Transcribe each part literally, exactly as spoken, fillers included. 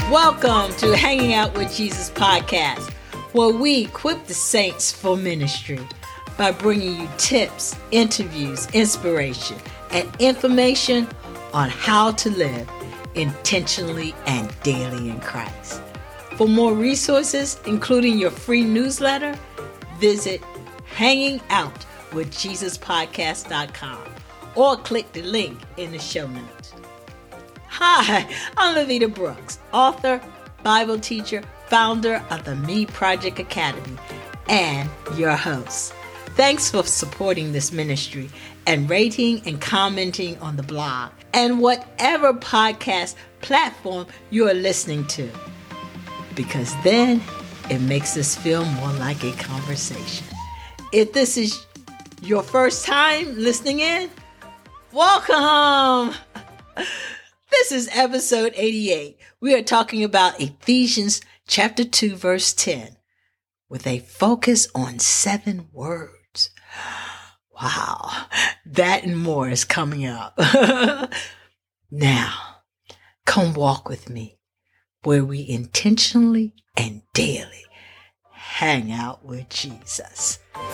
Welcome to Hanging Out with Jesus podcast, where we equip the saints for ministry by bringing you tips, interviews, inspiration, and information on how to live intentionally and daily in Christ. For more resources, including your free newsletter, visit hanging out with jesus podcast dot com or click the link in the show notes. Hi, I'm Levita Brooks, author, Bible teacher, founder of the Me Project Academy, and your host. Thanks for supporting this ministry and rating and commenting on the blog and whatever podcast platform you are listening to, because then it makes us feel more like a conversation. If this is your first time listening in, welcome. This is episode eighty-eight. We are talking about Ephesians chapter two, verse ten, with a focus on seven words. Wow, that and more is coming up. Now, come walk with me where we intentionally and daily hang out with Jesus.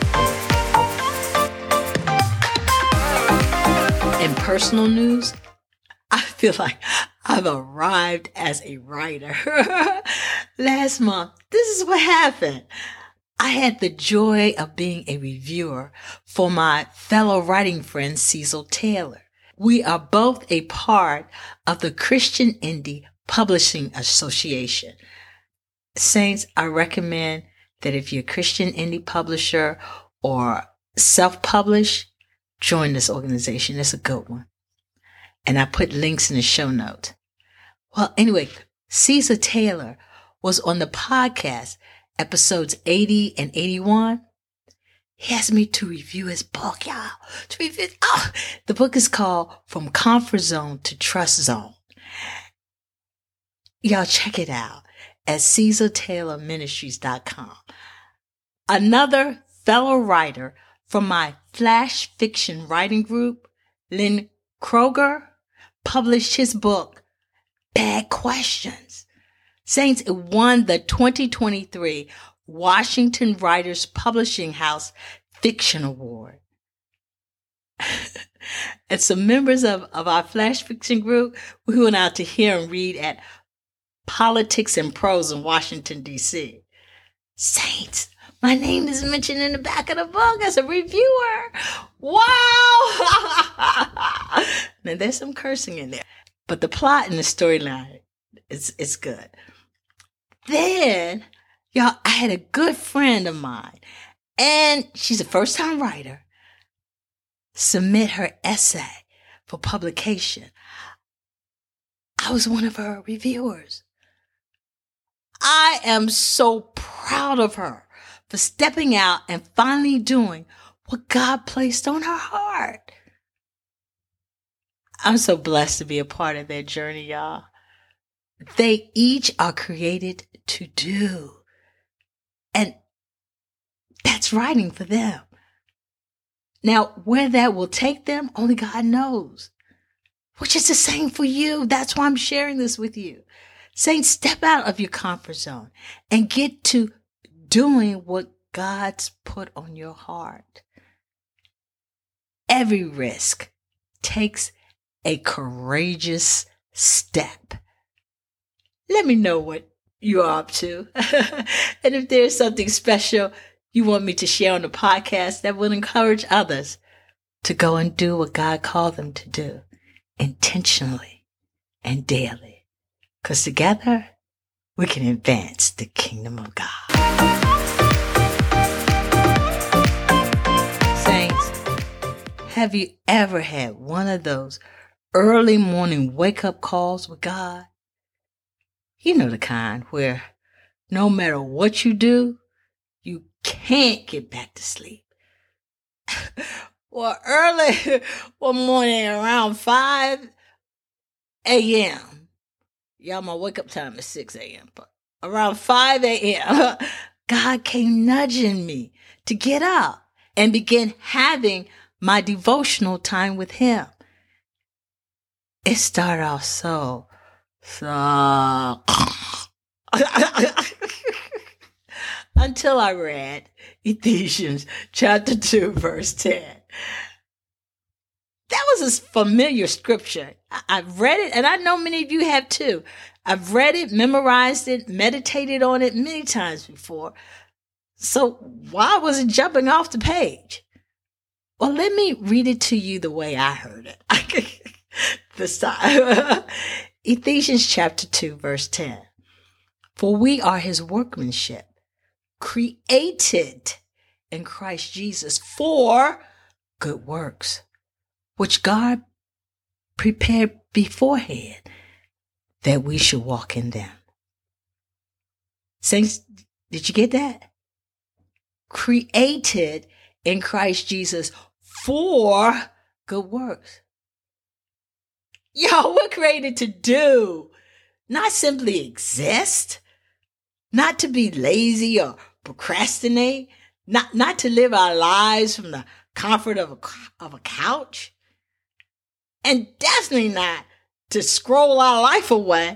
In personal news, I feel like I've arrived as a writer. Last month, this is what happened. I had the joy of being a reviewer for my fellow writing friend, Cecil Taylor. We are both a part of the Christian Indie Publishing Association. Saints, I recommend that if you're a Christian indie publisher or self-publish, join this organization. It's a good one. And I put links in the show notes. Well, anyway, Cecil Taylor was on the podcast, episodes eighty and eighty-one. He asked me to review his book, y'all. To review, oh, the book is called From Comfort Zone to Trust Zone. Y'all check it out at cecil taylor ministries dot com. Another fellow writer from my Flash Fiction writing group, Lynn Kroger, published his book, Bad Questions. Saints, it won the twenty twenty-three Washington Writers Publishing House Fiction Award. And some members of, of our Flash Fiction group, we went out to hear and read at Politics and Prose in Washington, D C. Saints, my name is mentioned in the back of the book as a reviewer. Wow! Now, there's some cursing in there, but the plot and the storyline, it's, it's good. Then, y'all, I had a good friend of mine, and she's a first-time writer, submit her essay for publication. I was one of her reviewers. I am so proud of her for stepping out and finally doing what God placed on her heart. I'm so blessed to be a part of their journey, y'all. They each are created to do. And that's writing for them. Now, where that will take them, only God knows. Which is the same for you. That's why I'm sharing this with you. Saying step out of your comfort zone and get to doing what God's put on your heart. Every risk takes a courageous step. Let me know what you're up to. And if there's something special you want me to share on the podcast that will encourage others to go and do what God called them to do intentionally and daily. Because together we can advance the kingdom of God. Have you ever had one of those early morning wake-up calls with God? You know the kind where no matter what you do, you can't get back to sleep. Well, early one morning around five a.m., y'all, my wake-up time is six a.m., but around five a.m., God came nudging me to get up and begin having my devotional time with him. It started off so, so Until I read Ephesians chapter two, verse ten. That was a familiar scripture. I've read it, and I know many of you have too. I've read it, memorized it, meditated on it many times before. So why was it jumping off the page? Well, let me read it to you the way I heard it this time. Ephesians chapter two, verse ten. For we are his workmanship, created in Christ Jesus for good works, which God prepared beforehand that we should walk in them. Saints, did you get that? Created in Christ Jesus for good works. Yo, we're created to do, not simply exist, not to be lazy or procrastinate, not, not to live our lives from the comfort of a, of a couch, and definitely not to scroll our life away.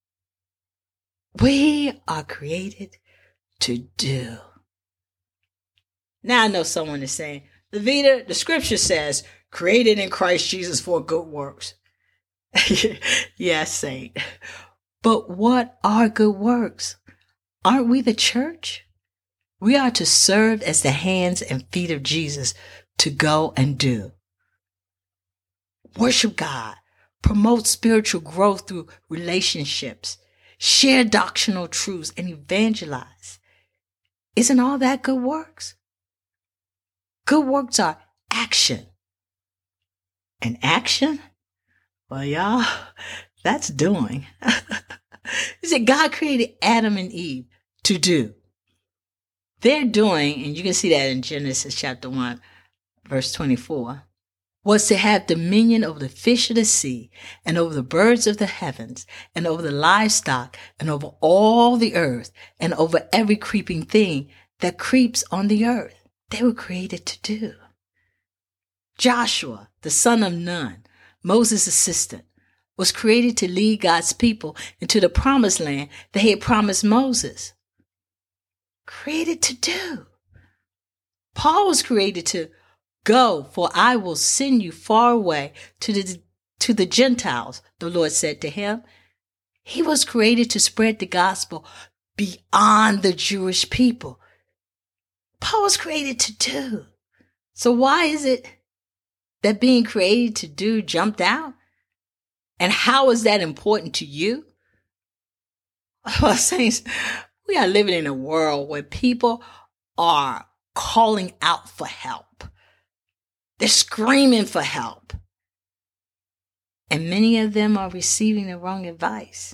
We are created to do. Now I know someone is saying, Levita, the scripture says, created in Christ Jesus for good works. Yes, saint. But what are good works? Aren't we the church? We are to serve as the hands and feet of Jesus to go and do. Worship God, promote spiritual growth through relationships, share doctrinal truths, and evangelize. Isn't all that good works? Good works are action. And action? Well, y'all, that's doing. You see, God created Adam and Eve to do. They're doing, and you can see that in Genesis chapter one, verse twenty-four, was to have dominion over the fish of the sea and over the birds of the heavens and over the livestock and over all the earth and over every creeping thing that creeps on the earth. They were created to do. Joshua, the son of Nun, Moses' assistant, was created to lead God's people into the promised land that he had promised Moses. Created to do. Paul was created to go, for I will send you far away to the, to the Gentiles, the Lord said to him. He was created to spread the gospel beyond the Jewish people. Paul was created to do. So why is it that being created to do jumped out? And how is that important to you? Well, saints, we are living in a world where people are calling out for help. They're screaming for help. And many of them are receiving the wrong advice.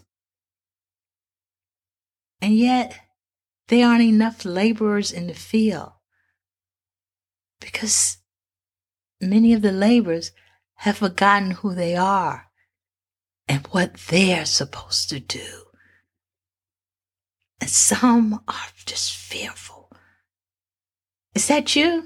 And yet, there aren't enough laborers in the field because many of the laborers have forgotten who they are and what they're supposed to do. And some are just fearful. Is that you?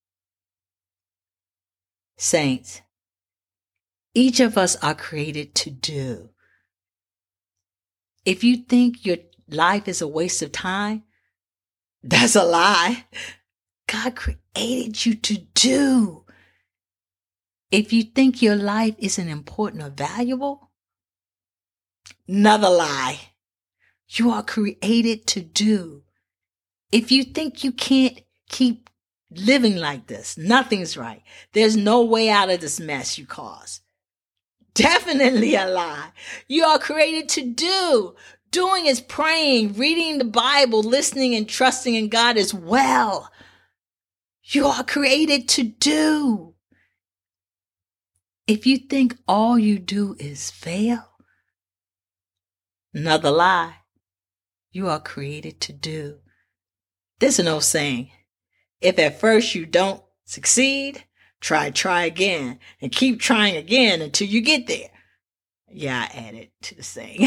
Saints, each of us are created to do. If you think your life is a waste of time, that's a lie. God created you to do. If you think your life isn't important or valuable, another lie. You are created to do. If you think you can't keep living like this, nothing's right. There's no way out of this mess you cause. Definitely a lie. You are created to do. Doing is praying, reading the Bible, listening and trusting in God as well. You are created to do. If you think all you do is fail, another lie. You are created to do. There's an old saying, if at first you don't succeed, try, try again, and keep trying again until you get there. Yeah, I added to the saying.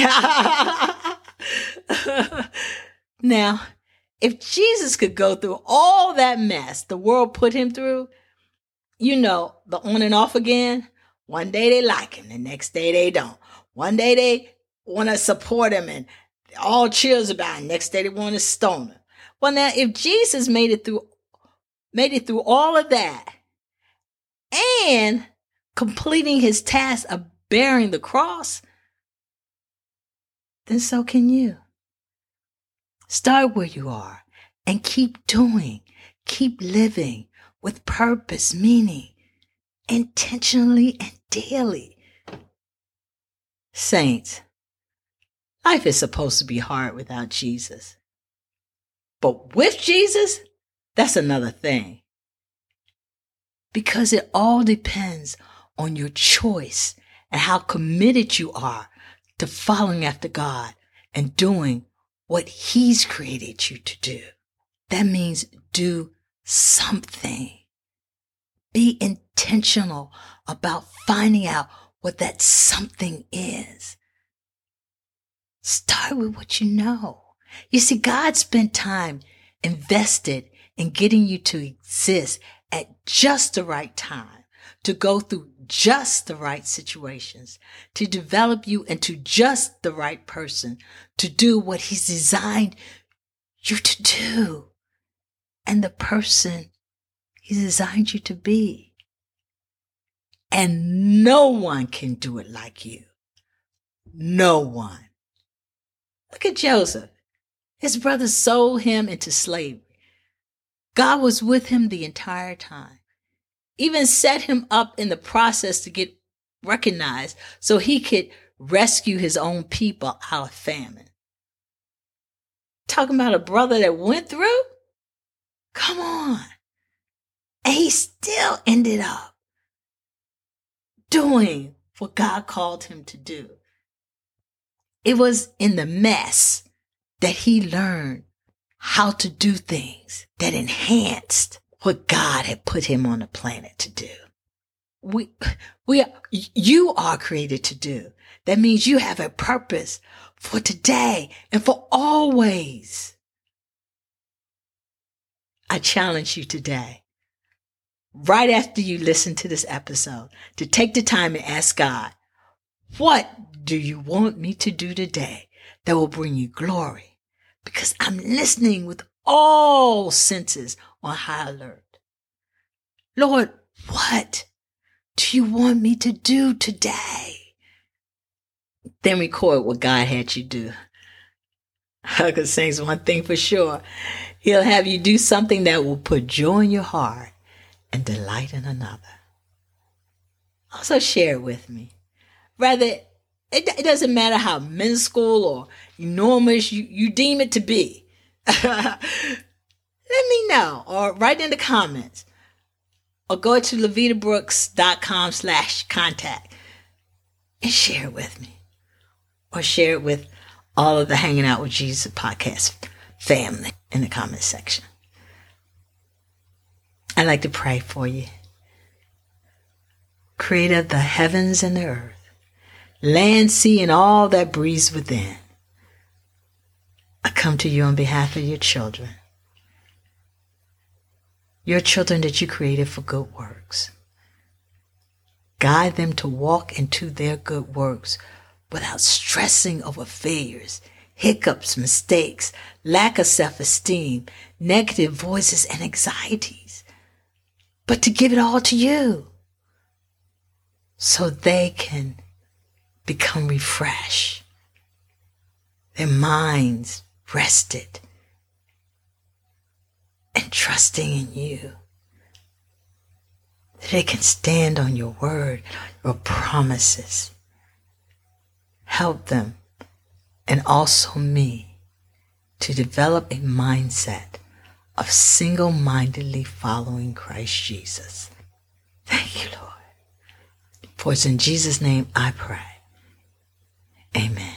Now, if Jesus could go through all that mess the world put him through, you know, the on and off again, one day they like him, the next day they don't. One day they want to support him and all chills about it. Next day they want to stone her. Well, now if Jesus made it through, made it through all of that and completing his task of bearing the cross, then so can you. Start where you are and keep doing, keep living with purpose, meaning, intentionally and daily. Saints, life is supposed to be hard without Jesus. But with Jesus, that's another thing. Because it all depends on your choice and how committed you are to following after God and doing what he's created you to do. That means do something. Be intentional about finding out what that something is. Start with what you know. You see, God spent time invested in getting you to exist at just the right time, to go through just the right situations, to develop you into just the right person, to do what he's designed you to do, and the person he designed you to be. And no one can do it like you. No one. Look at Joseph. His brothers sold him into slavery. God was with him the entire time. Even set him up in the process to get recognized so he could rescue his own people out of famine. Talking about a brother that went through? Come on. And he still ended up doing what God called him to do. It was in the mess that he learned how to do things that enhanced what God had put him on the planet to do. We, we, are, you are created to do. That means you have a purpose for today and for always. I challenge you today, right after you listen to this episode, to take the time and ask God, what do you want me to do today that will bring you glory? Because I'm listening with all senses on high alert. Lord, what do you want me to do today? Then record what God had you do. I can say one thing for sure. He'll have you do something that will put joy in your heart and delight in another. Also share it with me. Rather, it, it doesn't matter how minuscule or enormous you, you deem it to be. Let me know or write in the comments or go to levitabrooks.com slash contact and share it with me or share it with all of the Hanging Out with Jesus podcast family in the comment section. I'd like to pray for you. Creator of the heavens and the earth, land, sea, and all that breathes within, I come to you on behalf of your children. Your children that you created for good works. Guide them to walk into their good works without stressing over failures, hiccups, mistakes, lack of self-esteem, negative voices, and anxieties, but to give it all to you so they can become refreshed, their minds rested, and trusting in you. That they can stand on your word, your promises. Help them, and also me, to develop a mindset of single-mindedly following Christ Jesus. Thank you, Lord. For it's in Jesus' name I pray. Amen.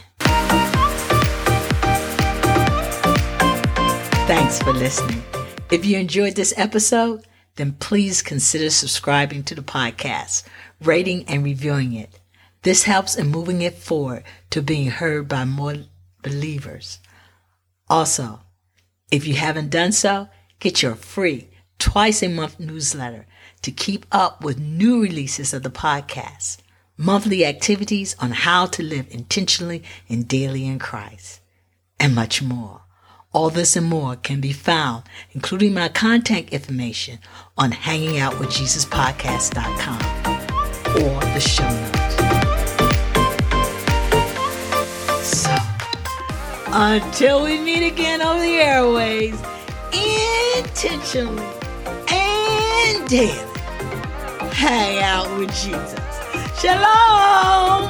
Thanks for listening. If you enjoyed this episode, then please consider subscribing to the podcast, rating and reviewing it. This helps in moving it forward to being heard by more believers. Also, if you haven't done so, get your free twice a month newsletter to keep up with new releases of the podcast, monthly activities on how to live intentionally and daily in Christ. and much more. All this and more can be found, including my contact information, on hanging out with jesus podcast dot com or the show notes. So, until we meet again over the airways, intentionally and daily, hang out with Jesus. Shalom!